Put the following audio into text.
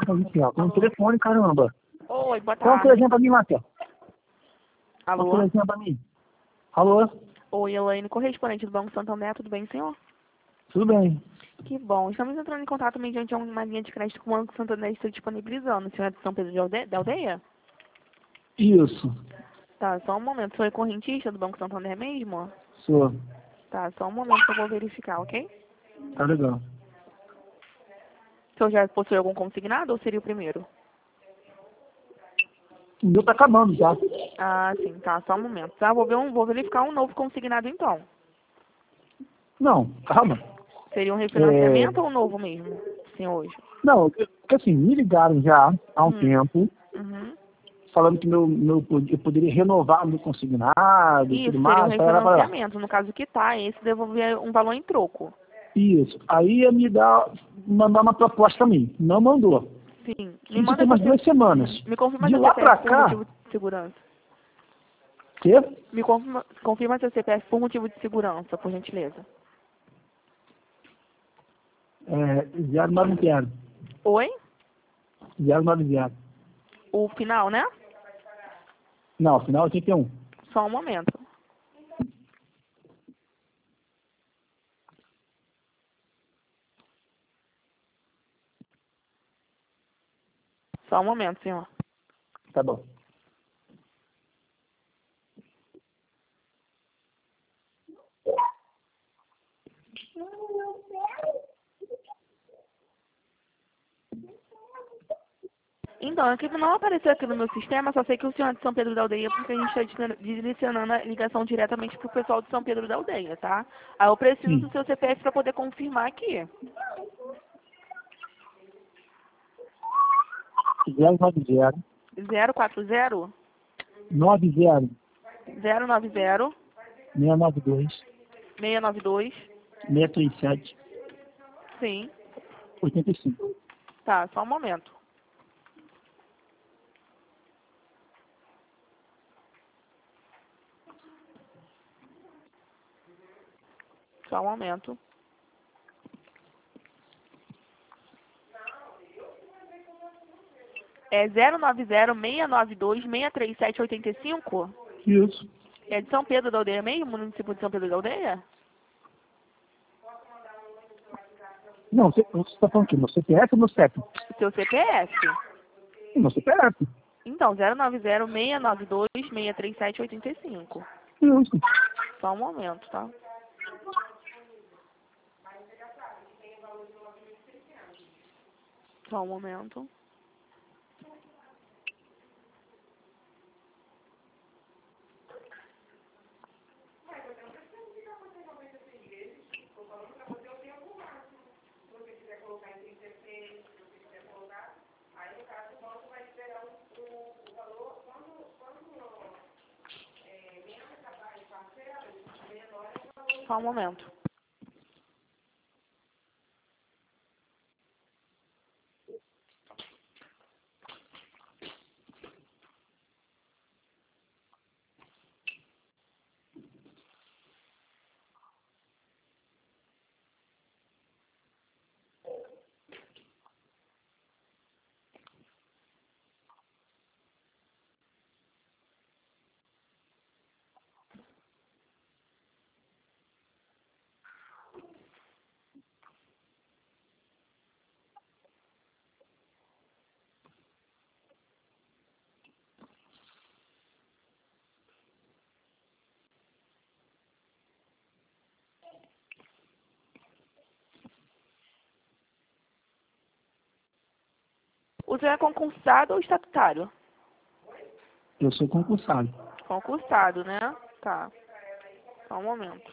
Aqui, ó, com o telefone, caramba. Oi, boa Qual o tarde. telefone pra mim, Márcia? Qual o Alô? telefone pra mim? Alô? Oi, Elaine, correspondente do Banco Santander, tudo bem, senhor? Tudo bem. Que bom. Estamos entrando em contato mediante uma linha de crédito que o Banco Santander está disponibilizando. O senhor é de São Pedro da Aldeia? Isso. Tá, só um momento. O senhor é correntista do Banco Santander mesmo? Sou. Tá, só um momento que eu vou verificar, ok? Tá legal. O senhor já possui algum consignado ou seria o primeiro? O meu tá acabando já. Ah, sim, tá, só um momento. Tá, vou verificar um novo consignado então. Não, calma. Seria um É... refinanciamento ou um novo mesmo, sim, hoje? Não, porque assim, me ligaram já há um tempo, Uhum. falando que eu poderia renovar meu consignado e tudo Isso, seria um mais, para lá. refinanciamento. No caso que tá, esse devolver um valor em troco. Isso. Aí ia mandar uma proposta pra mim. Não mandou. Sim. Me Isso manda tem seu umas 2 semanas. me confirma De seu lá pra CPF por cá, motivo de segurança. quê? Confirma seu CPF por motivo de segurança, por gentileza. 090. Oi? 090. O final, né? Não, final 81. Só um momento. Só um momento, senhor. Tá bom. Então, aqui não apareceu aqui no meu sistema, só sei que o senhor é de São Pedro da Aldeia, porque a gente está direcionando a ligação diretamente pro pessoal de São Pedro da Aldeia, tá? Aí eu preciso do Sim. seu CPF para poder confirmar aqui. 090 040 90 090 692 692. 637 Sim. 85. Tá, só um momento. Só um momento. É 090-692-637-85? Isso. É de São Pedro da Aldeia mesmo? Município de São Pedro da Aldeia? Não, você tá falando aqui, meu CPF ou meu CEP? Seu CPF. Meu CPF. Então, 090-692-637-85. Isso. Só um momento, tá? Só um momento. Só um momento. O senhor é concursado ou estatutário? Eu sou concursado. Concursado, né? Tá. Só um momento.